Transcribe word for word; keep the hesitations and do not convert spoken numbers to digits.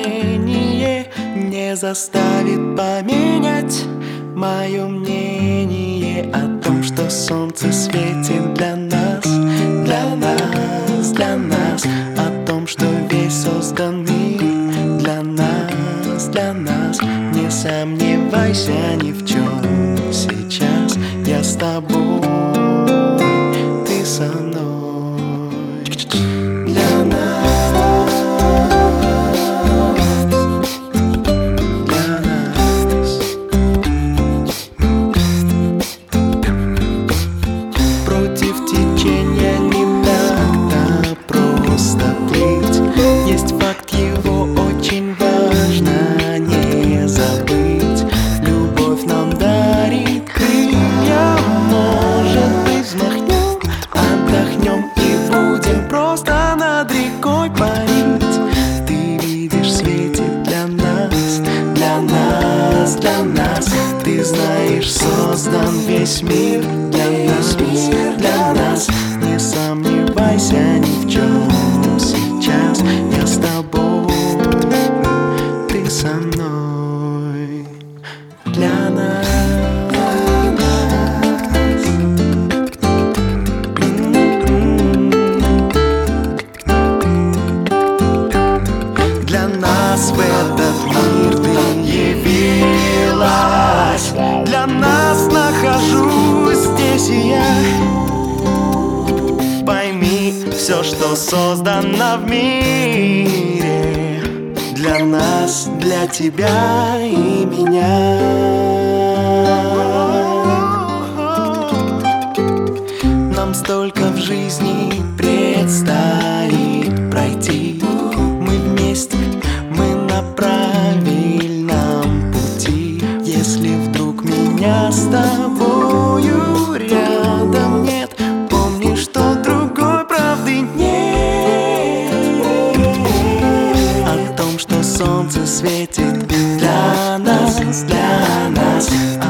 мгновение не заставит поменять мое мнение о том, что солнце светит для нас, для нас, для нас, о том, что весь создан мир для нас, для нас. Не сомневайся ни в чем, сейчас я с тобой, ты со мной. Для нас, для нас. Против течения не так-то просто плыть. Есть факт, его очень важно не забыть. Любовь нам дарит крылья, может быть, взмахнем, отдохнем и будем просто над рекой парить. Ты видишь, светит для нас, для нас, для нас. Ты знаешь, создан весь мир для нас, для нас. Не сомневайся ни в чем, сейчас я с тобой, ты со мной. Для нас, для нас в этот мир ты явилась. Для нас нахожусь здесь и я. Пойми, все, что создано в мире, для нас, для тебя и меня. Нам столько в жизни предстоит пройти. Мы вместе, мы на правильном пути. Если вдруг меня с тобою рядом нет, помни, что другой правды нет. О том, что солнце светит для нас, для нас,